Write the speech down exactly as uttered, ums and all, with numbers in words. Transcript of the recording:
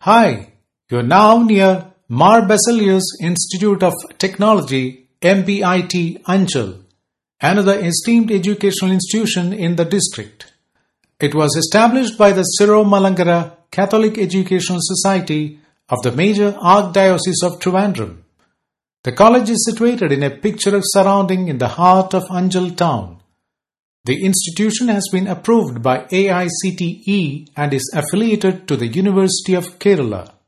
Hi, you are now near Mar Baselius Institute of Technology, M B I T, Anchal, another esteemed educational institution in the district. It was established by the Syro-Malankara Catholic Educational Society of the major Archdiocese of Trivandrum. The college is situated in a picturesque surrounding in the heart of Anchal town. The institution has been approved by A I C T E and is affiliated to the University of Kerala.